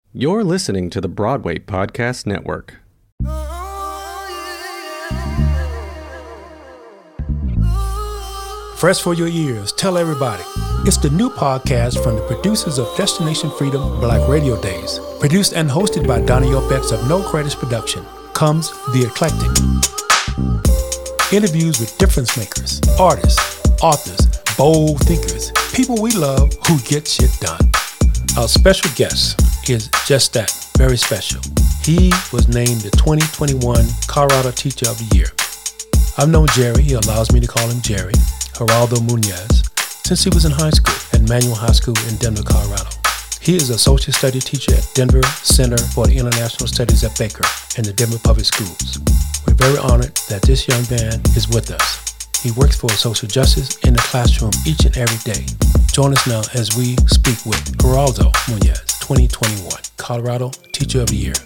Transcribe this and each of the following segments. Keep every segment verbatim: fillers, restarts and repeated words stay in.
You're listening to the Broadway Podcast Network. Fresh for your ears, tell everybody. It's the new podcast from the producers of Destination Freedom Black Radio Days. Produced and hosted by Donnie Opex of No Credits Production. Comes The Eclectic. Interviews with difference makers, artists, authors, bold thinkers, people we love who get shit done. Our special guest is just that, very special. He was named the twenty twenty-one Colorado Teacher of the Year. I've known Jerry, he allows me to call him Jerry, Geraldo Muñoz, since he was in high school at Manual High School in Denver, Colorado. He is a social studies teacher at Denver Center for the International Studies at Baker in the Denver Public Schools. We're very honored that this young man is with us. He works for social justice in the classroom each and every day. Join us now as we speak with Geraldo Muñoz, twenty twenty-one Colorado Teacher of the Year.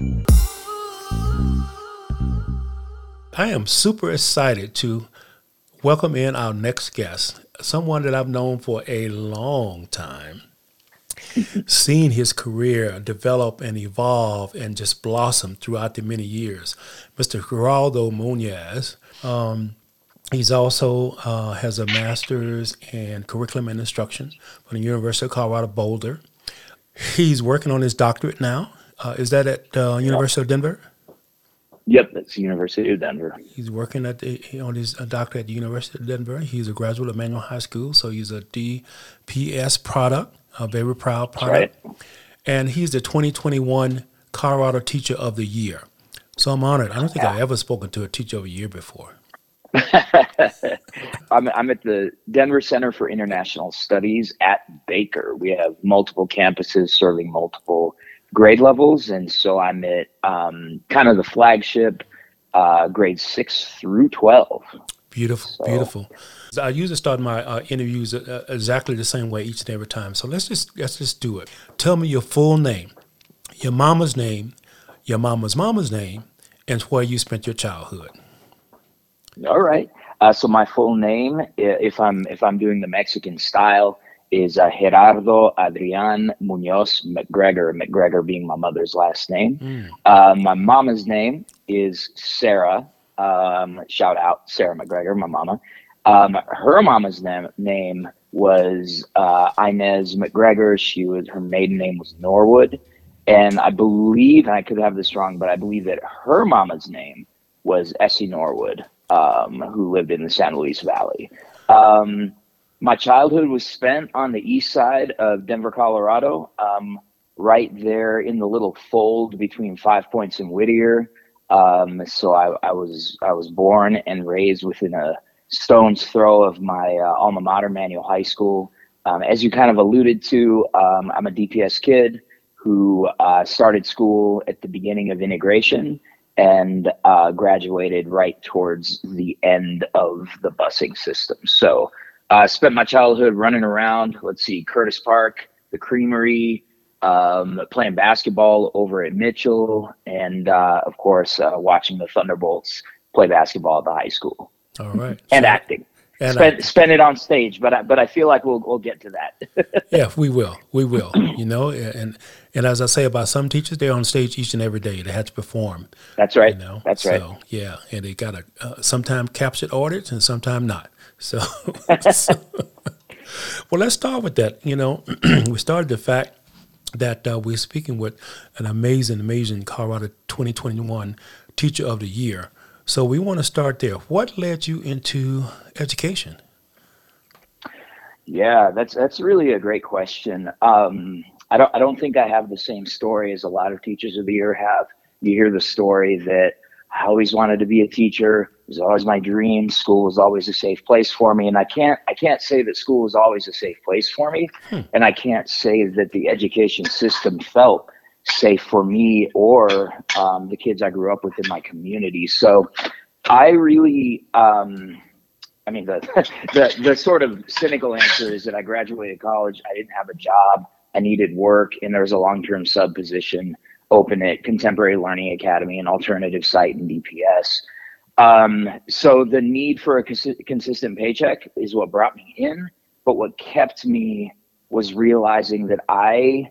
I am super excited to welcome in our next guest, someone that I've known for a long time, seen his career develop and evolve and just blossom throughout the many years. Mister Geraldo Muñoz, um, he's also uh, has a master's in curriculum and instruction from the University of Colorado Boulder. He's working on his doctorate now. Uh, is that at uh, University of Denver? Yep, that's the University of Denver. He's working at the, on his doctorate at the University of Denver. He's a graduate of Manual High School, so he's a D P S product, a very proud product. Right. And he's the twenty twenty-one Colorado Teacher of the Year. So I'm honored. I don't think yeah. I've ever spoken to a Teacher of the Year before. I'm, I'm at the Denver Center for International Studies at Baker. We have multiple campuses serving multiple grade levels, and so I'm at um, kind of the flagship uh, grades six through twelve. Beautiful, so. beautiful. I usually start my uh, interviews uh, exactly the same way each and every time. So let's just let's just do it. Tell me your full name, your mama's name, your mama's mama's name, and where you spent your childhood. All right. Uh, so my full name, if I'm if I'm doing the Mexican style, is uh, Gerardo Adrian Muñoz McGregor, McGregor being my mother's last name. Mm. Uh, my mama's name is Sarah. Um, shout out Sarah McGregor, my mama. Um, her mama's name, name was uh, Inez McGregor. She was her maiden name was Norwood, and I believe, and I could have this wrong, but I believe that her mama's name was Essie Norwood, um, who lived in the San Luis Valley. Um, My childhood was spent on the east side of Denver, Colorado, um, right there in the little fold between Five Points and Whittier. Um, so I, I was I was born and raised within a stone's throw of my uh, alma mater, Manual High School. Um, as you kind of alluded to, um, I'm a D P S kid who uh, started school at the beginning of integration and uh, graduated right towards the end of the busing system. So I uh, spent my childhood running around, let's see, Curtis Park, the Creamery, um, playing basketball over at Mitchell, and, uh, of course, uh, watching the Thunderbolts play basketball at the high school. All right. And so, acting. And spend, acting. spend it on stage, but I, but I feel like we'll we'll get to that. Yeah, we will. We will, you know. And and as I say about some teachers, they're on stage each and every day. They have to perform. That's right. You know? That's right. So, yeah, and they got to uh, sometimes capture audience and sometimes not. So, so, well, let's start with that. You know, we started the fact that uh, we're speaking with an amazing, amazing Colorado twenty twenty-one Teacher of the Year. So we want to start there. What led you into education? Yeah, that's that's really a great question. Um, I don't I don't think I have the same story as a lot of Teachers of the Year have. You hear the story that I always wanted to be a teacher. It was always my dream. School was always a safe place for me. And I can't I can't say that school was always a safe place for me. Hmm. And I can't say that the education system felt safe for me or um, the kids I grew up with in my community. So I really, um, I mean, the, the the sort of cynical answer is that I graduated college. I didn't have a job. I needed work, and there was a long-term sub position open at Contemporary Learning Academy, an alternative site in D P S. Um, so the need for a cons- consistent paycheck is what brought me in. But what kept me was realizing that I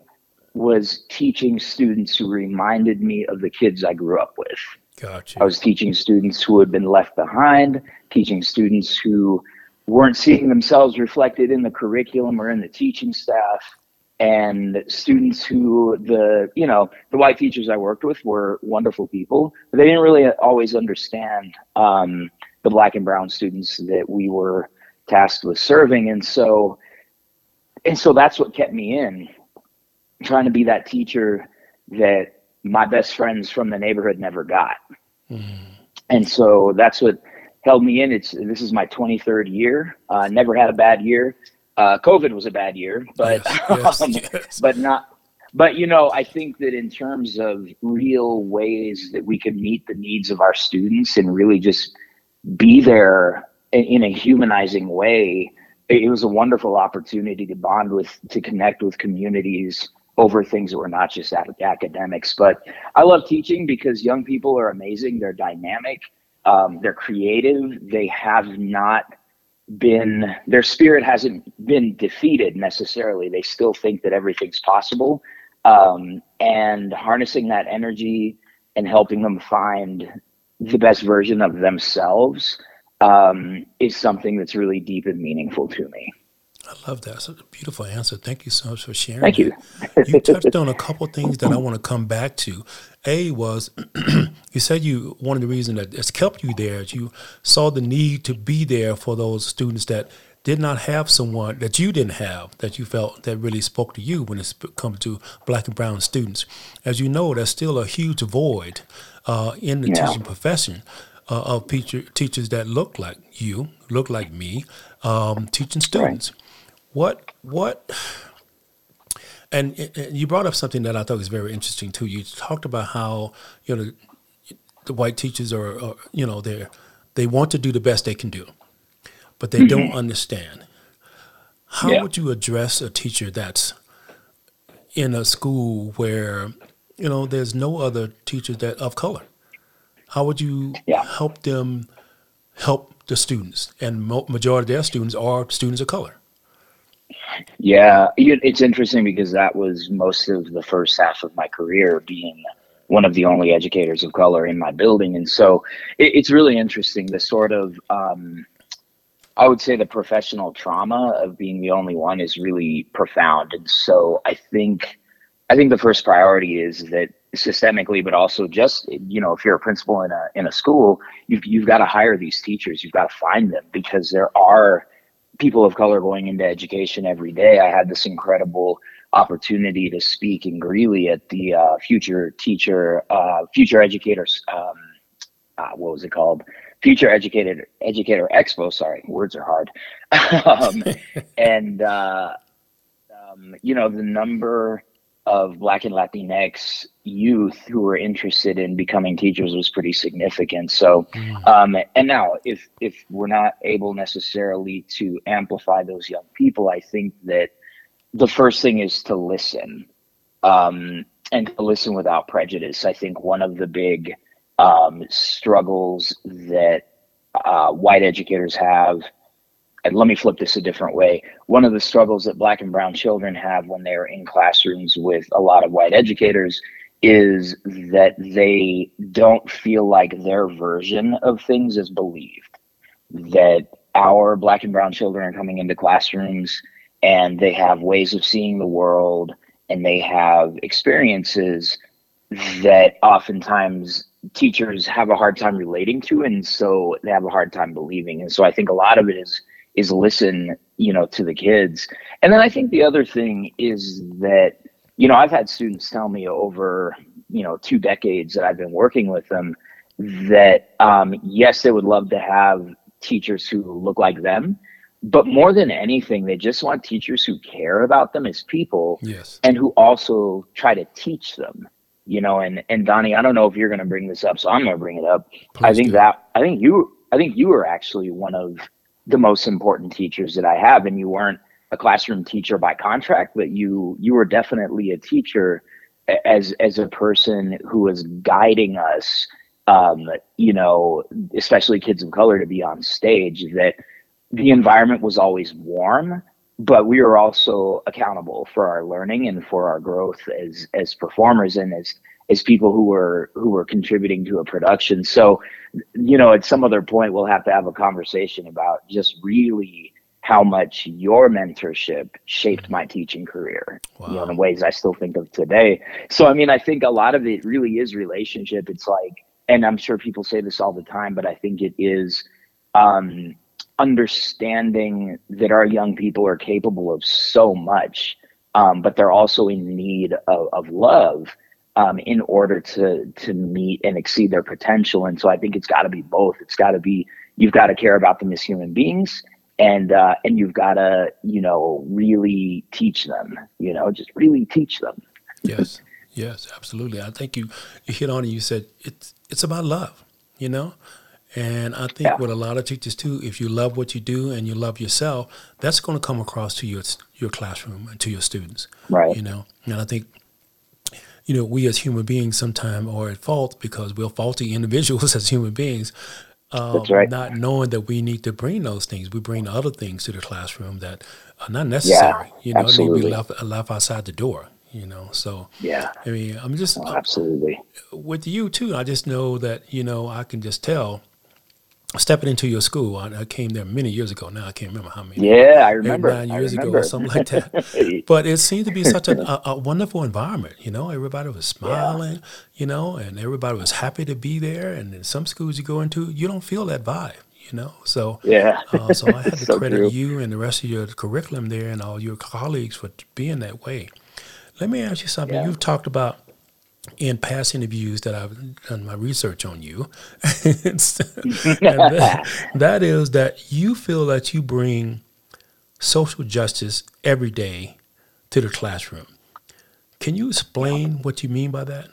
was teaching students who reminded me of the kids I grew up with. Gotcha. I was teaching students who had been left behind, teaching students who weren't seeing themselves reflected in the curriculum or in the teaching staff, and students who the, you know, the white teachers I worked with were wonderful people, but they didn't really always understand um, the black and brown students that we were tasked with serving. And so, and so that's what kept me in, trying to be that teacher that my best friends from the neighborhood never got. Mm. And so that's what held me in. It's, this is my twenty-third year. Uh, never had a bad year. Uh, COVID was a bad year, but, yes, yes, um, yes. but not, but, you know, I think that in terms of real ways that we could meet the needs of our students and really just be there in, in a humanizing way, it was a wonderful opportunity to bond with, to connect with communities over things that were not just academics. But I love teaching because young people are amazing. They're dynamic. Um, they're creative. They have not been, their spirit hasn't been defeated necessarily. They still think that everything's possible. Um, and harnessing that energy and helping them find the best version of themselves um, is something that's really deep and meaningful to me. I love that. That's a beautiful answer. Thank you so much for sharing. Thank you. You touched on a couple of things that I want to come back to. A was, you said you, one of the reasons that has kept you there is you saw the need to be there for those students that did not have someone that you didn't have, that you felt that really spoke to you when it comes to black and brown students. As you know, there's still a huge void uh, in the Yeah. teaching profession uh, of teacher, teachers that look like you, look like me, um, teaching students. Right. What, what, and, and you brought up something that I thought was very interesting too. You talked about how, you know, the, the white teachers are, are, you know, they're, they want to do the best they can do, but they mm-hmm. don't understand. How yeah. would you address a teacher that's in a school where, you know, there's no other teachers that of color? How would you yeah. help them help the students? And mo- majority of their students are students of color. Yeah, it's interesting because that was most of the first half of my career, being one of the only educators of color in my building. And so it, it's really interesting, the sort of, um, I would say the professional trauma of being the only one is really profound. And so I think, I think the first priority is that systemically, but also just, you know, if you're a principal in a, in a school, you've, you've got to hire these teachers, you've got to find them, because there are people of color going into education every day. I had this incredible opportunity to speak in Greeley at the uh, Future Teacher, uh, Future Educators, um, uh, what was it called? Future Educated Educator Expo. Sorry, words are hard. um, and uh, um, you know, the number of Black and Latinx youth who were interested in becoming teachers was pretty significant. So, um, and now if, if we're not able necessarily to amplify those young people, I think that the first thing is to listen, um, and to listen without prejudice. I think one of the big um, struggles that uh, white educators have, and let me flip this a different way. One of the struggles that Black and brown children have when they're in classrooms with a lot of white educators is that they don't feel like their version of things is believed. That our Black and brown children are coming into classrooms and they have ways of seeing the world and they have experiences that oftentimes teachers have a hard time relating to, and so they have a hard time believing. And so I think a lot of it is is listen, you know, to the kids. And then I think the other thing is that, you know, I've had students tell me over, you know, two decades that I've been working with them that, um, yes, they would love to have teachers who look like them, but more than anything, they just want teachers who care about them as people, yes, and who also try to teach them, you know, and, and Donnie, I don't know if you're going to bring this up, so I'm going to bring it up. Please I think do. that, I think you, I think you are actually one of the most important teachers that I have, and you weren't a classroom teacher by contract, but you you were definitely a teacher as as a person who was guiding us, um, you know, especially kids of color, to be on stage. That the environment was always warm, but we are also accountable for our learning and for our growth as as performers and as as people who were who were contributing to a production. So, you know, at some other point, we'll have to have a conversation about just really how much your mentorship shaped my teaching career, wow. you know, in ways I still think of today. So, I mean, I think a lot of it really is relationship. It's like, and I'm sure people say this all the time, but I think it is um, understanding that our young people are capable of so much, um, but they're also in need of, of love. Um, in order to to meet and exceed their potential. And so I think it's got to be both. It's got to be, you've got to care about them as human beings, and uh, and you've got to, you know, really teach them, you know, just really teach them. Yes, yes, absolutely. I think you, you hit on it. You said it's it's about love, you know, and I think yeah. with a lot of teachers too, if you love what you do and you love yourself, that's going to come across to your your classroom and to your students, right? You know, and I think, you know, we as human beings sometimes are at fault because we're faulty individuals as human beings, um, That's right. not knowing that we need to bring those things. We bring other things to the classroom that are not necessary. Yeah, you know, absolutely. need to be left, left outside the door, you know. So, yeah, I mean, I'm just, oh, absolutely. Uh, with you too, I just know that, you know, I can just tell. Stepping into your school, I, I came there many years ago. Now I can't remember how many. Yeah, I remember. Nine years I remember. ago or something like that. But it seemed to be such a, a, a wonderful environment. You know, everybody was smiling, yeah. you know, and everybody was happy to be there. And in some schools you go into, you don't feel that vibe, you know. So, yeah. uh, so I have to so credit true. you and the rest of your curriculum there and all your colleagues for being that way. Let me ask you something. Yeah. You've talked about, in past interviews that I've done my research on you, and that, that is that you feel that you bring social justice every day to the classroom. Can you explain yeah. what you mean by that?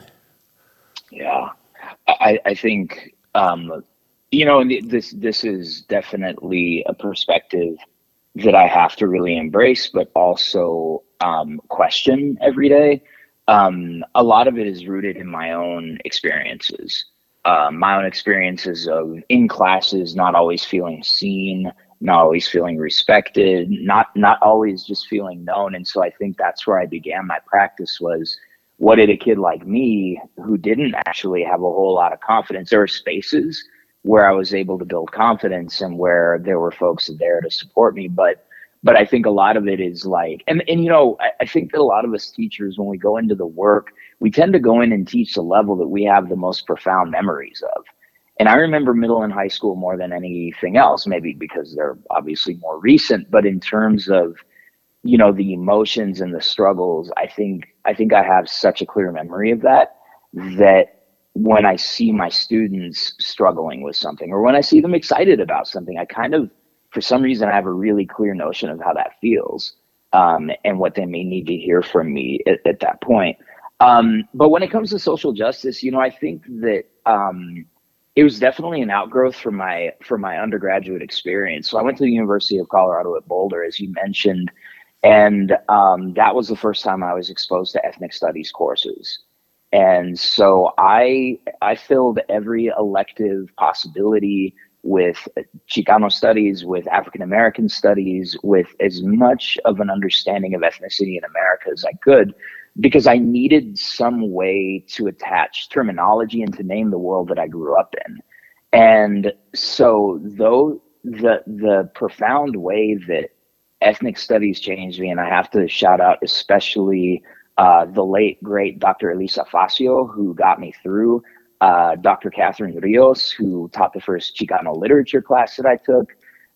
Yeah, I, I think, um, you know, this, this is definitely a perspective that I have to really embrace, but also um, question every day. Um, a lot of it is rooted in my own experiences, um, my own experiences of in classes, not always feeling seen, not always feeling respected, not, not always just feeling known. And so I think that's where I began my practice was, what did a kid like me who didn't actually have a whole lot of confidence? There were spaces where I was able to build confidence and where there were folks there to support me. But But I think a lot of it is like, and, and you know, I, I think that a lot of us teachers, when we go into the work, we tend to go in and teach the level that we have the most profound memories of. And I remember middle and high school more than anything else, maybe because they're obviously more recent, but in terms of, you know, the emotions and the struggles, I think, I think I have such a clear memory of that, that when I see my students struggling with something, or when I see them excited about something, I kind of, for some reason, I have a really clear notion of how that feels, um, and what they may need to hear from me at, at that point. Um, but when it comes to social justice, you know, I think that um, it was definitely an outgrowth from my from my undergraduate experience. So I went to the University of Colorado at Boulder, as you mentioned, and um, that was the first time I was exposed to ethnic studies courses. And so I I filled every elective possibility with Chicano studies, with African American studies, with as much of an understanding of ethnicity in America as I could, because I needed some way to attach terminology and to name the world that I grew up in. And so though the the profound way that ethnic studies changed me, and I have to shout out especially uh, the late, great Doctor Elisa Facio, who got me through, uh, Doctor Catherine Rios, who taught the first Chicano literature class that I took.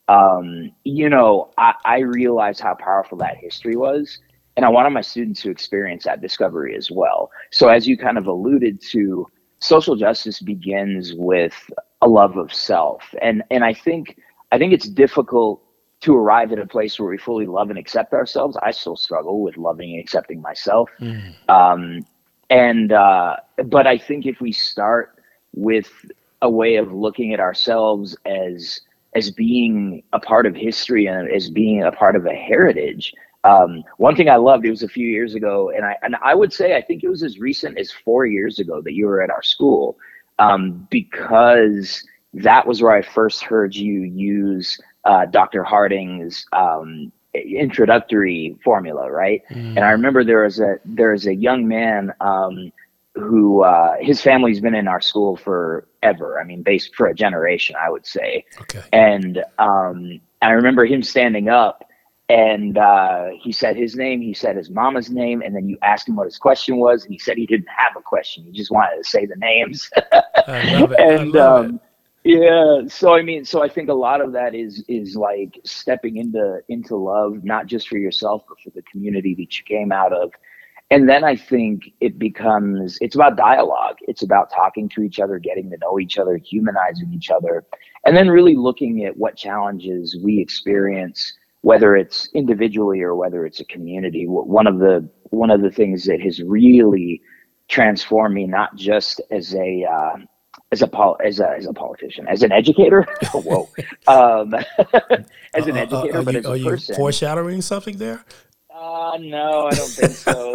Um, you know, I, I realized how powerful that history was, and I wanted my students to experience that discovery as well. So as you kind of alluded to, social justice begins with a love of self. And, and I think, I think it's difficult to arrive at a place where we fully love and accept ourselves. I still struggle with loving and accepting myself. Mm. Um, and, uh, but I think if we start with a way of looking at ourselves as, as being a part of history and as being a part of a heritage. Um, one thing I loved, it was a few years ago, and I, and I would say, I think it was as recent as four years ago that you were at our school, um, because that was where I first heard you use Uh, Doctor Harding's um, introductory formula, right? Mm. And I remember there was a there was a young man um, who uh, his family's been in our school forever. I mean, based for a generation, I would say. Okay. And um, I remember him standing up, and uh, he said his name, he said his mama's name, and then you asked him what his question was, and he said he didn't have a question. He just wanted to say the names. I love it. and I love um, it. yeah, so I mean, so I think a lot of that is is like stepping into into love, not just for yourself, but for the community that you came out of. And then I think it becomes, it's about dialogue. It's about talking to each other, getting to know each other, humanizing each other, and then really looking at what challenges we experience, whether it's individually or whether it's a community. One of the one of the things that has really transformed me, not just as a uh, as a pol- as a as a politician, as an educator, whoa, um, as an Uh, uh, educator, are but you, as are a you person. foreshadowing something there? Uh, no, I don't think so.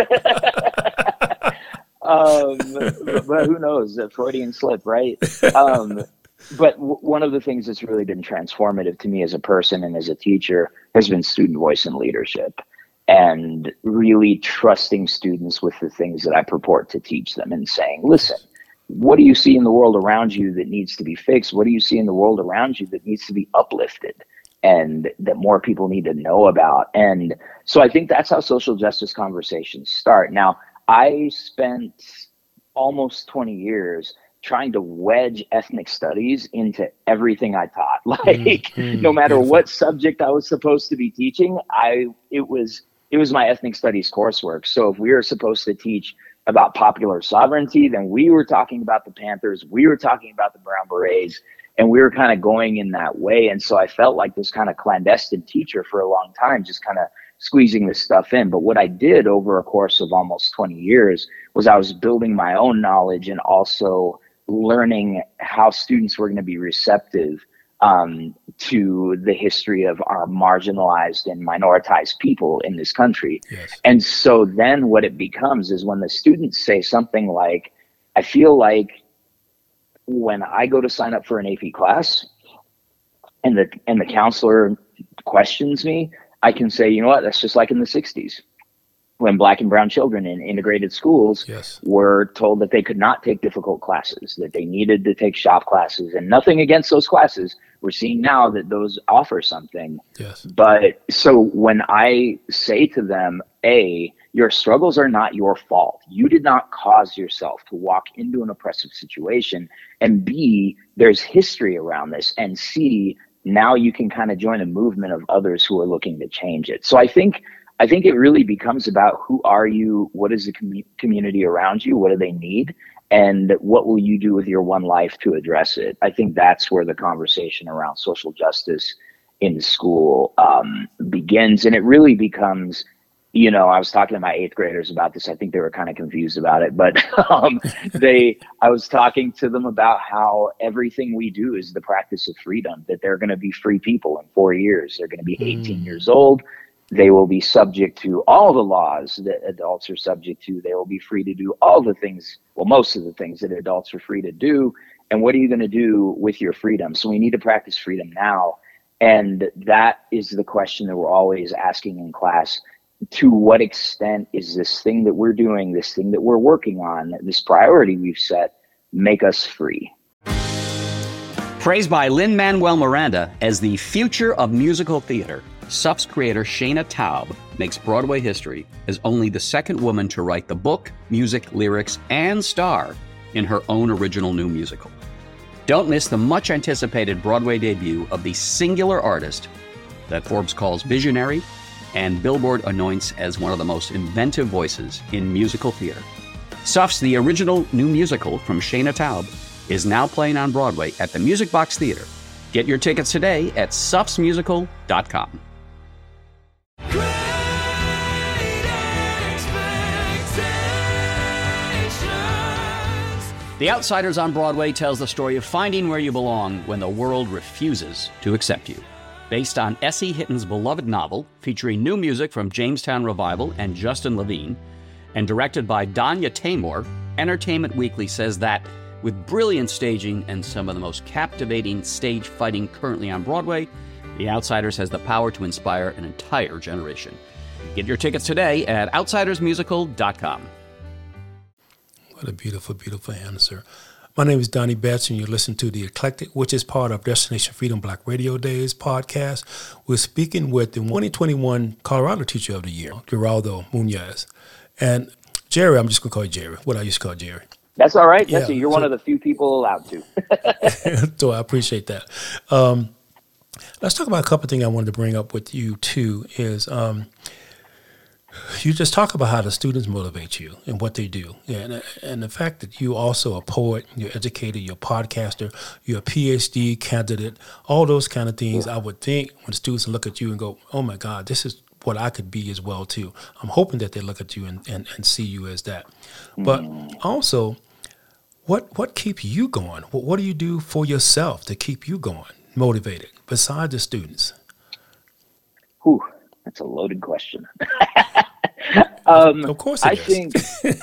um, but, but who knows? A Freudian slip, right? Um, but w- one of the things that's really been transformative to me as a person and as a teacher has been student voice and leadership, and really trusting students with the things that I purport to teach them and saying, listen, what do you see in the world around you that needs to be fixed? What do you see in the world around you that needs to be uplifted and that more people need to know about? And so I think that's how social justice conversations start. Now, I spent almost twenty years trying to wedge ethnic studies into everything I taught. Like, Mm, mm, no matter beautiful. what subject I was supposed to be teaching, I it was it was my ethnic studies coursework. So if we were supposed to teach about popular sovereignty, then we were talking about the Panthers, we were talking about the Brown Berets, and we were kind of going in that way. And so I felt like this kind of clandestine teacher for a long time, just kind of squeezing this stuff in. But what I did over a course of almost twenty years was I was building my own knowledge and also learning how students were going to be receptive um, to the history of our marginalized and minoritized people in this country. Yes. And so then what it becomes is when the students say something like, I feel like when I go to sign up for an A P class and the and the counselor questions me, I can say, you know what, that's just like in the sixties when Black and brown children in integrated schools Yes. were told that they could not take difficult classes, that they needed to take shop classes, and nothing against those classes. We're seeing now that those offer something. Yes. But so when I say to them, A, your struggles are not your fault. You did not cause yourself to walk into an oppressive situation. And B, there's history around this. And C, now you can kind of join a movement of others who are looking to change it. So I think I think it really becomes about who are you, what is the com- community around you, what do they need, and what will you do with your one life to address it? I think that's where the conversation around social justice in school um, begins. And it really becomes, you know, I was talking to my eighth graders about this. I think they were kind of confused about it, but um, they, I was talking to them about how everything we do is the practice of freedom, that they're going to be free people in four years. They're going to be eighteen mm. years old. They will be subject to all the laws that adults are subject to. They will be free to do all the things, well, most of the things that adults are free to do. And what are you going to do with your freedom? So we need to practice freedom now. And that is the question that we're always asking in class. To what extent is this thing that we're doing, this thing that we're working on, this priority we've set, make us free? Praised by Lin-Manuel Miranda as the future of musical theater, S U F's creator Shana Taub makes Broadway history as only the second woman to write the book, music, lyrics, and star in her own original new musical. Don't miss the much-anticipated Broadway debut of the singular artist that Forbes calls visionary and Billboard anoints as one of the most inventive voices in musical theater. S U F's The Original New Musical from Shana Taub is now playing on Broadway at the Music Box Theater. Get your tickets today at sufs musical dot com. The Outsiders on Broadway tells the story of finding where you belong when the world refuses to accept you. Based on S E Hitton's beloved novel, featuring new music from Jamestown Revival and Justin Levine, and directed by Danya Taymor, Entertainment Weekly says that, with brilliant staging and some of the most captivating stage fighting currently on Broadway, The Outsiders has the power to inspire an entire generation. Get your tickets today at outsiders musical dot com. What a beautiful, beautiful answer. My name is Donnie Betts, and you're listening to The Eclectic, which is part of Destination Freedom Black Radio Days podcast. We're speaking with the twenty twenty-one Colorado Teacher of the Year, Geraldo Munoz. And Jerry, I'm just going to call you Jerry, what I used to call Jerry. That's all right. That's Yeah, a, you're so- one of the few people allowed to. So I appreciate that. Um, let's talk about a couple of things I wanted to bring up with you, too, is um, you just talk about how the students motivate you and what they do. And, and the fact that you also a poet, you're educated, you're a podcaster, you're a P H D candidate, all those kind of things, I would think when students look at you and go, oh, my God, this is what I could be as well, too. I'm hoping that they look at you and, and, and see you as that. But also, what what keeps you going? What, what do you do for yourself to keep you going, motivated, besides the students? Whew, that's a loaded question. um, Of course it I is.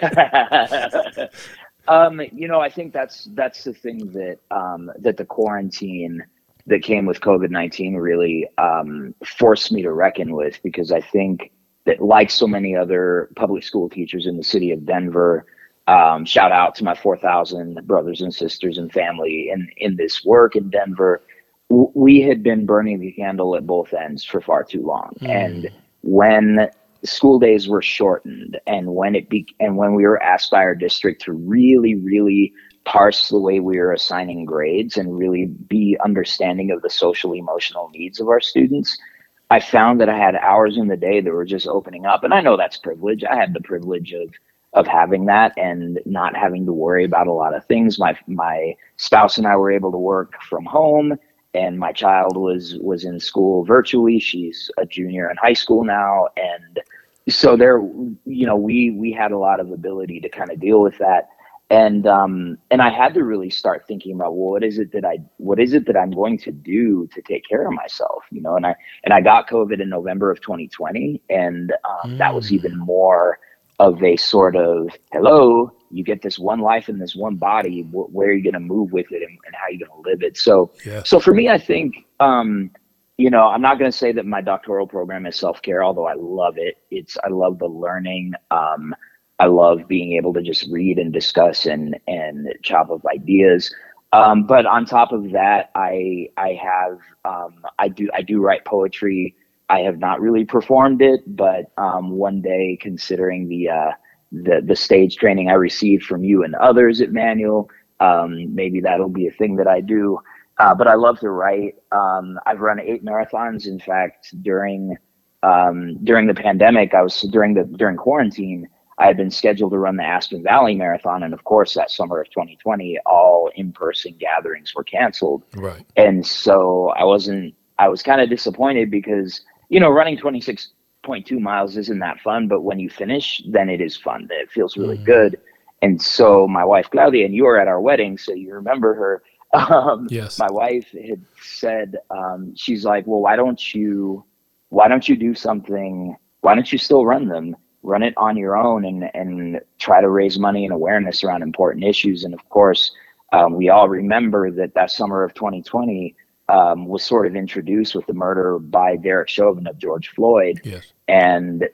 think, um, you know, I think that's that's the thing that um, that the quarantine that came with COVID nineteen really um, forced me to reckon with, because I think that, like so many other public school teachers in the city of Denver, um, shout out to my four thousand brothers and sisters and family in, in this work in Denver, w- we had been burning the candle at both ends for far too long. Mm. And when school days were shortened, and when it be, and when we were asked by our district to really, really parse the way we were assigning grades and really be understanding of the social emotional needs of our students, I found that I had hours in the day that were just opening up. And I know that's privilege. I had the privilege of of having that and not having to worry about a lot of things. My my spouse and I were able to work from home, and my child was was in school virtually. She's a junior in high school now. And so there, you know, we we had a lot of ability to kind of deal with that. And um, and I had to really start thinking about, well, what is it that I what is it that I'm going to do to take care of myself, you know? And I and I got COVID in November of twenty twenty, and um, mm. that was even more of a sort of, hello, you get this one life in this one body. Wh- where are you going to move with it, and, and how are you going to live it? So, Yeah. so for me, I think, um, you know, I'm not going to say that my doctoral program is self-care, although I love it. It's I love the learning. Um, I love being able to just read and discuss and, and chop up ideas. Um, but on top of that, I, I have, um, I do, I do write poetry. I have not really performed it, but, um, one day, considering the, uh, the, the stage training I received from you and others at Manual, um, maybe that'll be a thing that I do. Uh, but I love to write. Um, I've run eight marathons. In fact, during, um, during the pandemic, I was during the, during quarantine, I had been scheduled to run the Aspen Valley Marathon. And of course, that summer of twenty twenty, all in-person gatherings were canceled. Right. And so I wasn't, I was kind of disappointed because, you know, running twenty-six point two miles isn't that fun, but when you finish, then it is fun. It feels really Mm. good. And so my wife, Claudia, and you were at our wedding, so you remember her. Um, Yes. My wife had said, um, she's like, well, why don't you, why don't you do something? Why don't you still run them? Run it on your own and, and try to raise money and awareness around important issues. And of course, um, we all remember that that summer of twenty twenty um, was sort of introduced with the murder by Derek Chauvin of George Floyd. Yes. And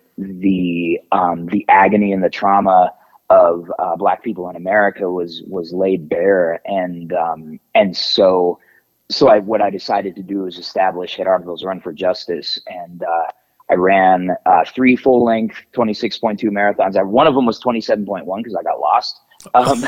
the um, the agony and the trauma of uh, Black people in America was was laid bare. And um, and so so I, what I decided to do is establish Gerardo's Run for Justice. And uh, I ran uh, three full-length twenty-six point two marathons. I, one of them was twenty-seven point one because I got lost. Um,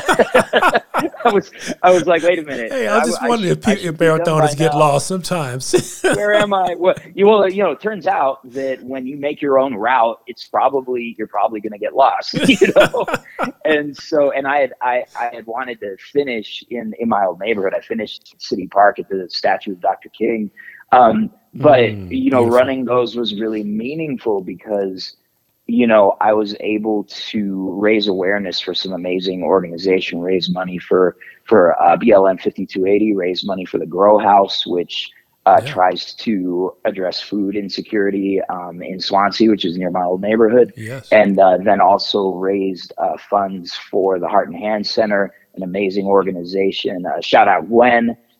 I was I was like, wait a minute. Hey, I was just I wondering should- I if, pe- should if be done by marathoners get now. lost sometimes. Where am I? Well, you well, you know, it turns out that when you make your own route, it's probably you're probably going to get lost, you know. And so, and I had I, I had wanted to finish in in my old neighborhood. I finished at City Park at the statue of Doctor King. Um, but Mm, you know, beautiful. running those was really meaningful because, you know, I was able to raise awareness for some amazing organization, raise money for for uh, B L M fifty-two eighty, raise money for the Grow House, which uh, Yeah. tries to address food insecurity um, in Swansea, which is near my old neighborhood. Yes. And uh, then also raised uh, funds for the Heart and Hand Center, an amazing organization. Uh, shout out Gwen.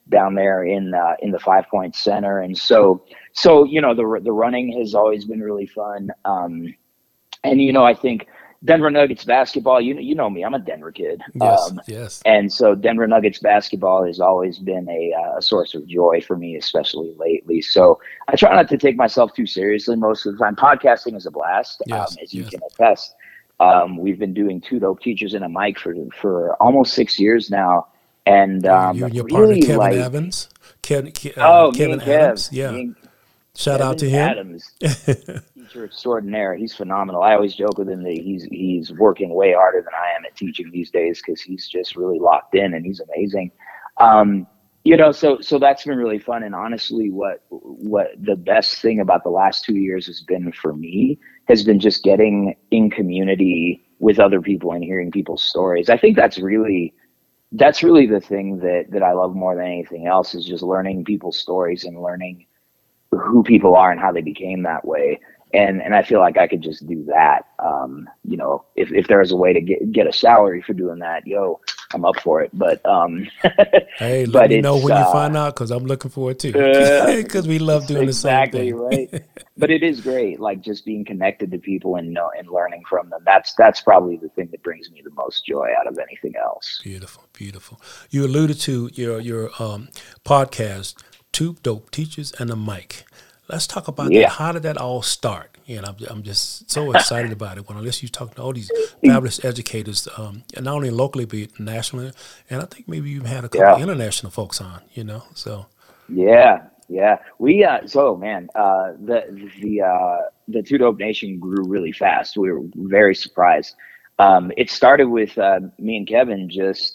down there in uh, in the Five Point Center. And so, so you know, the the running has always been really fun. Um, and you know, I think Denver Nuggets basketball. You you know me, I'm a Denver kid. Yes, um, yes. And so Denver Nuggets basketball has always been a, uh, a source of joy for me, especially lately. So I try not to take myself too seriously most of the time. Podcasting is a blast, Yes, um, as you yes. can attest. Um, we've been doing Two Dope Teachers and a Mic for for almost six years now, and um, you and your really partner Kevin like Evans, Kevin, uh, oh, Kevin me and Kev, Adams. Yeah, me and shout Kevin out to him. Adams, teacher extraordinaire. He's phenomenal. I always joke with him that he's he's working way harder than I am at teaching these days because he's just really locked in and he's amazing. Um, you know, so so that's been really fun. And honestly, what what the best thing about the last two years has been for me has been just getting in community with other people and hearing people's stories. I think that's really that's really the thing that that I love more than anything else is just learning people's stories and learning who people are and how they became that way. And and I feel like I could just do that. Um, you know, if, if there was a way to get get a salary for doing that, yo, I'm up for it. But um, hey, let but me know when uh, you find out because I'm looking for it too. uh, Because we love doing exactly the same thing. right. But it is great, like just being connected to people and know and learning from them. That's that's probably the thing that brings me the most joy out of anything else. Beautiful, beautiful. You alluded to your your um, podcast, Two Dope Teachers and a Mic. Let's talk about Yeah. that. How did that all start? And I'm, I'm just so excited about it when I listen to you talking to all these fabulous educators, um, and not only locally, but nationally. And I think maybe you've had a couple Yeah. of international folks on, you know, so. Yeah, yeah. We uh so man, uh the the uh the Two Dope Nation grew really fast. We were very surprised. Um it started with uh me and Kevin just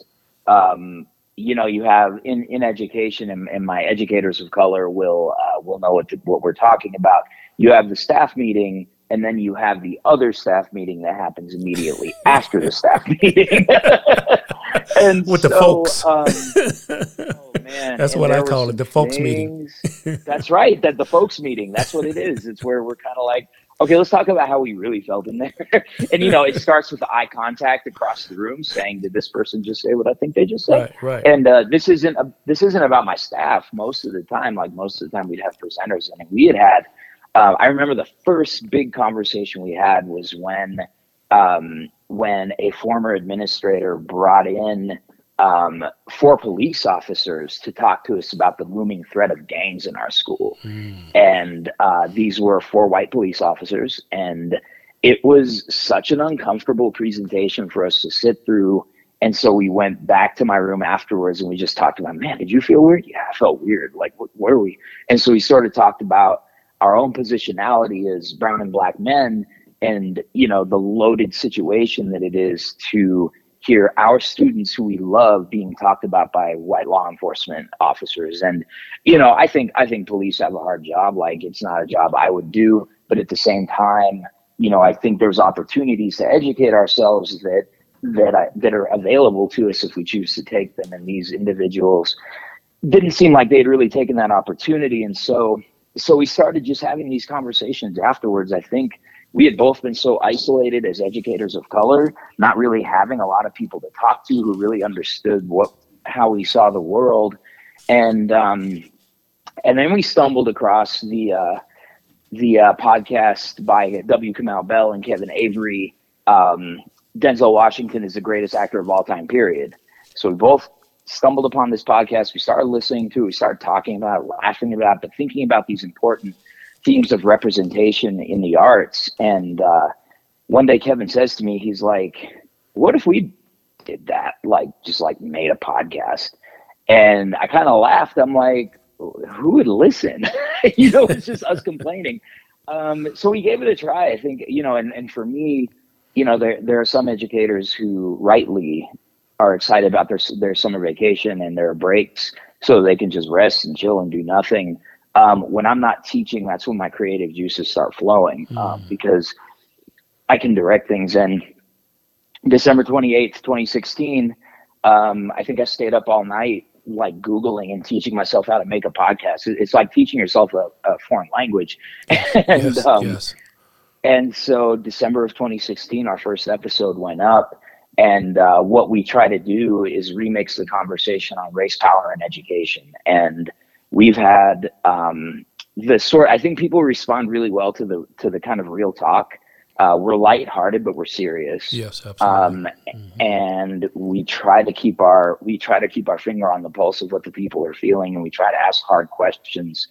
um you know, you have in in education, and, and my educators of color will uh will know what to, what we're talking about. You have the staff meeting, and then you have the other staff meeting that happens immediately after the staff meeting. And With the so, folks. um, oh man, That's and what I there were call it, some the folks meeting. things- That's right, that the folks meeting. That's what it is. It's where we're kind of like, okay, let's talk about how we really felt in there. And you know, it starts with eye contact across the room, saying, "Did this person just say what I think they just said?" Right, right. And uh, this isn't a, this isn't about my staff. Most of the time, like most of the time, we'd have presenters, and we had had. Uh, I remember the first big conversation we had was when um, when a former administrator brought in um, four police officers to talk to us about the looming threat of gangs in our school. Mm. And uh, these were four white police officers. And it was such an uncomfortable presentation for us to sit through. And so we went back to my room afterwards and we just talked about, man, did you feel weird? Yeah, I felt weird. Like, what were we? And so we sort of talked about our own positionality as brown and black men and, you know, the loaded situation that it is to hear our students who we love being talked about by white law enforcement officers. And, you know, I think, I think police have a hard job. Like, it's not a job I would do, but at the same time, you know, I think there's opportunities to educate ourselves that, that, I, that are available to us if we choose to take them. And these individuals didn't seem like they'd really taken that opportunity. And so, so we started just having these conversations afterwards. I think we had both been so isolated as educators of color, not really having a lot of people to talk to who really understood what, how we saw the world. And, um, and then we stumbled across the, uh, the, uh, podcast by W. Kamau Bell and Kevin Avery. Um, Denzel Washington is the greatest actor of all time, period. So we both stumbled upon this podcast. We started listening to it. We started talking about it, laughing about it, but thinking about these important themes of representation in the arts. And uh, one day Kevin says to me, he's like, what if we did that? Like, just like made a podcast. And I kind of laughed. I'm like, who would listen? You know, it's just us complaining. Um, so we gave it a try, I think, you know, and, and for me, you know, there, there are some educators who rightly are excited about their their summer vacation and their breaks so they can just rest and chill and do nothing. Um, when I'm not teaching, that's when my creative juices start flowing, mm. um, because I can direct things. And December twenty-eighth, twenty sixteen, um, I think I stayed up all night, like Googling and teaching myself how to make a podcast. It's like teaching yourself a, a foreign language. and, yes, um, yes. and so December of twenty sixteen, our first episode went up. And uh, what we try to do is remix the conversation on race, power, and education. And we've had um, the sort. I think people respond really well to the to the kind of real talk. Uh, we're lighthearted, but we're serious. Yes, absolutely. Um, mm-hmm. And we try to keep our we try to keep our finger on the pulse of what the people are feeling, and we try to ask hard questions.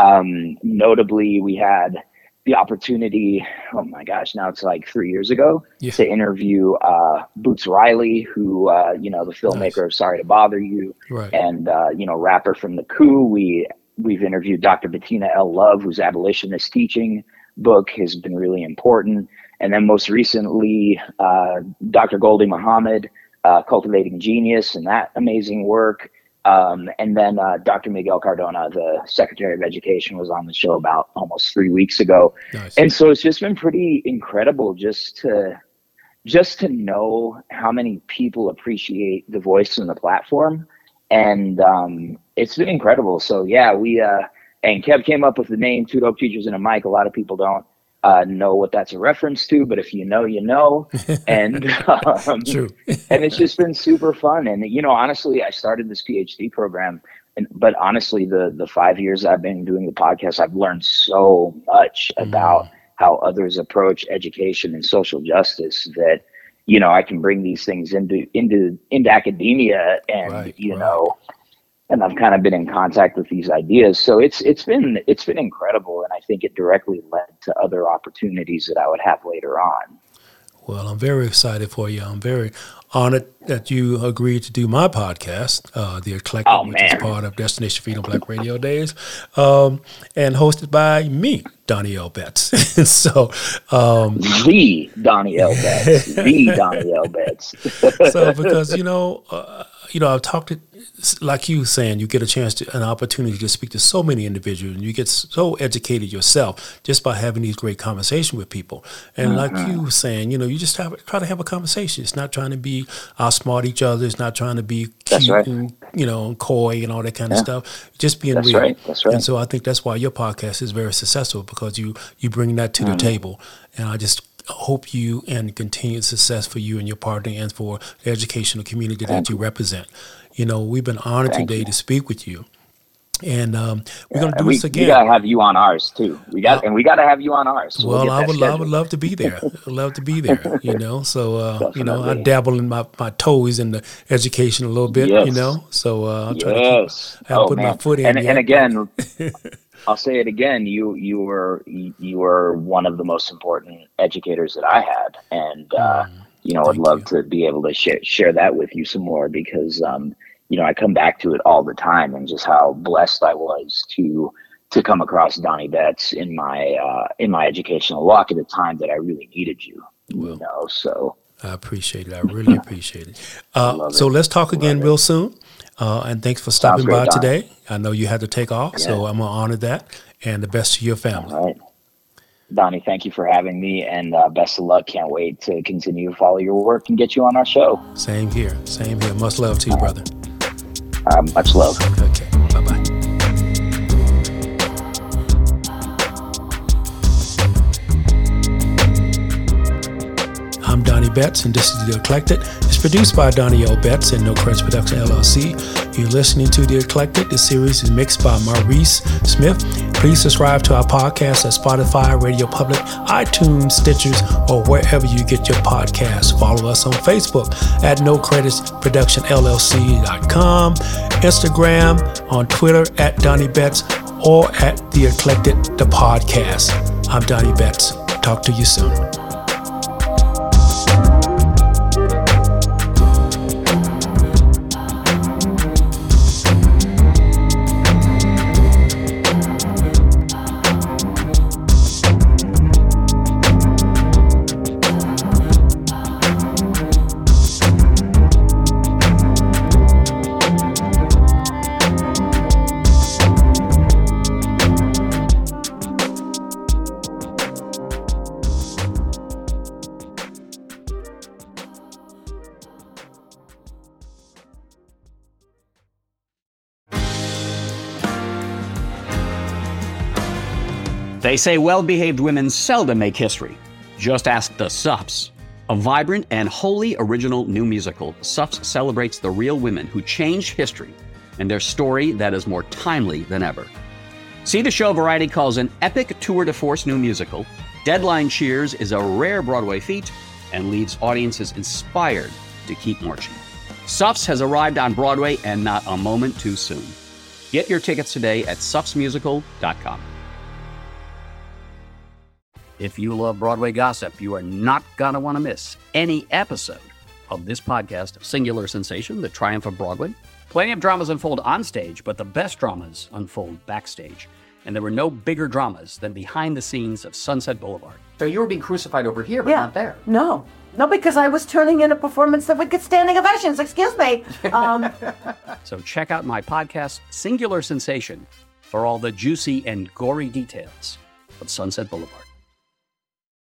Um, notably, we had the opportunity, oh my gosh, now it's like three years ago, yeah. to interview uh, Boots Riley, who, uh, you know, the filmmaker nice. of Sorry to Bother You, right. and, uh, you know, rapper from The Coup. We, we've interviewed Doctor Bettina L. Love, whose abolitionist teaching book has been really important. And then most recently, uh, Doctor Goldie Muhammad, uh, Cultivating Genius, and that amazing work. Um, and then uh, Doctor Miguel Cardona, the Secretary of Education, was on the show about almost three weeks ago. Nice. And so it's just been pretty incredible just to just to know how many people appreciate the voice and the platform. And um, it's been incredible. So, yeah, we uh, and Kev came up with the name Two Dope Teachers and a Mic. A lot of people don't uh, know what that's a reference to, but if you know, you know. And um, True. And it's just been super fun. And, you know, honestly, I started this PhD program, and, but honestly, the, the five years I've been doing the podcast, I've learned so much mm. about how others approach education and social justice that, you know, I can bring these things into, into, into academia and, right, you right. know, and I've kind of been in contact with these ideas. So it's, it's been, it's been incredible. And I think it directly led to other opportunities that I would have later on. Well, I'm very excited for you. I'm very honored that you agreed to do my podcast, uh, The Eclectic, oh, which is part of Destination Freedom Black Radio Days, um, and hosted by me, Donnie L. Betts. so, um, the Donnie L. Betts, the Donnie L. Betts. So, because, you know, uh, you know, I've talked to, like you saying, you get a chance to, an opportunity to speak to so many individuals, and you get so educated yourself just by having these great conversations with people. And mm-hmm. like you were saying, you know, you just have, try to have a conversation. It's not trying to be outsmart each other. It's not trying to be cute right. and, you know, coy and all that kind yeah. of stuff. Just being that's real. Right. That's right. And so I think that's why your podcast is very successful, because you, you bring that to mm-hmm. the table. And I just hope you and continued success for you and your partner and for the educational community Thank that you you. represent. You know, we've been honored Thank today you. to speak with you. And um, we're yeah, going to do we, this again. We got to have you on ours, too. We got, uh, and we got to have you on ours. So well, we'll I would love, I would love to be there. I'd love to be there, you know. So, uh, you know, I Definitely. dabble in my, my toes in the education a little bit, Yes. you know. So uh, I'll try yes. to keep, I haven't oh, put man. my foot in and, yet. and again, I'll say it again. You you were you were one of the most important educators that I had, and uh, mm, you know, I'd love you. to be able to share share that with you some more, because um, you know, I come back to it all the time, and just how blessed I was to to come across Donnie Betts in my uh, in my educational walk at a time that I really needed you. Well, you know, so I appreciate it. I really appreciate it. Uh, so it. let's talk again real soon. Uh, and thanks for stopping great, by Don. today. I know you had to take off, yeah. so I'm going to honor that. And the best to your family. All right. Donnie, thank you for having me, and uh, best of luck. Can't wait to continue to follow your work and get you on our show. Same here. Same here. Much love to you, brother. Uh, much love. Okay. Bye-bye. I'm Donnie Betts, and this is The Eclectic. It's produced by Donnie L. Betts and No Credits Production, L L C. You're listening to The Eclectic. The series is mixed by Maurice Smith. Please subscribe to our podcast at Spotify, Radio Public, iTunes, Stitchers, or wherever you get your podcasts. Follow us on Facebook at No Credits Production L L C dot com, Instagram, on Twitter at Donnie Betts, or at The Eclectic, the podcast. I'm Donnie Betts. Talk to you soon. They say well-behaved women seldom make history. Just ask the Sups. A vibrant and wholly original new musical, Suffs celebrates the real women who changed history and their story that is more timely than ever. See the show Variety calls an epic tour de force new musical. Deadline Cheers is a rare Broadway feat and leaves audiences inspired to keep marching. Suffs has arrived on Broadway and not a moment too soon. Get your tickets today at suffs musical dot com. If you love Broadway gossip, you are not going to want to miss any episode of this podcast, Singular Sensation, The Triumph of Broadway. Plenty of dramas unfold on stage, but the best dramas unfold backstage. And there were no bigger dramas than behind the scenes of Sunset Boulevard. So you were being crucified over here, but yeah. not there. No. No, because I was turning in a performance that would get standing ovations. Excuse me. Um, so check out my podcast, Singular Sensation, for all the juicy and gory details of Sunset Boulevard.